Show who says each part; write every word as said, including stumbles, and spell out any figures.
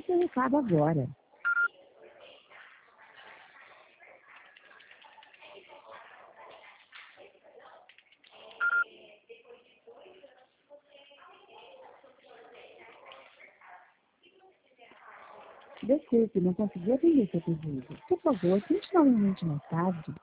Speaker 1: seu recado agora. Desculpe, não consegui atender seu pedido. Por favor, tente novamente mais tarde.